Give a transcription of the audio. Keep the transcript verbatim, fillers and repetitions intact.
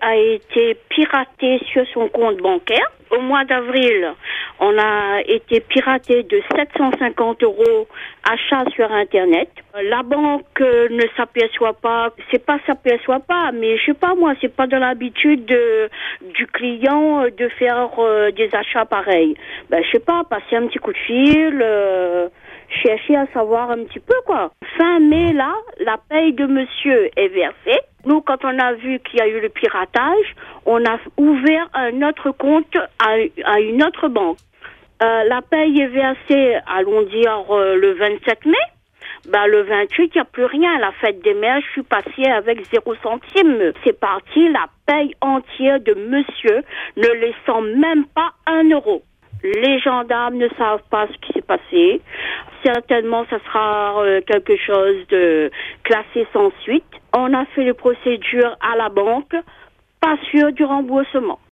a été piraté sur son compte bancaire. Au mois d'avril, on a été piraté de sept cent cinquante euros achats sur Internet. La banque ne s'aperçoit pas, c'est pas s'aperçoit pas, mais je sais pas moi, c'est pas dans l'habitude de, du client de faire euh, des achats pareils. Ben je sais pas, passer un petit coup de fil, euh, chercher à savoir un petit peu quoi. Fin mai là, la paye de monsieur est versée. Nous, quand on a vu qu'il y a eu le piratage, on a ouvert un autre compte à, à une autre banque. Euh, la paye est versée, allons dire, euh, le vingt-sept mai. Bah, le vingt-huit, il n'y a plus rien. La fête des mères, je suis passée avec zéro centime. C'est parti, la paye entière de monsieur, ne laissant même pas un euro. Les gendarmes ne savent pas ce qui s'est passé. Certainement, ça sera euh, quelque chose de classé sans suite. On a fait les procédures à la banque, pas sûr du remboursement.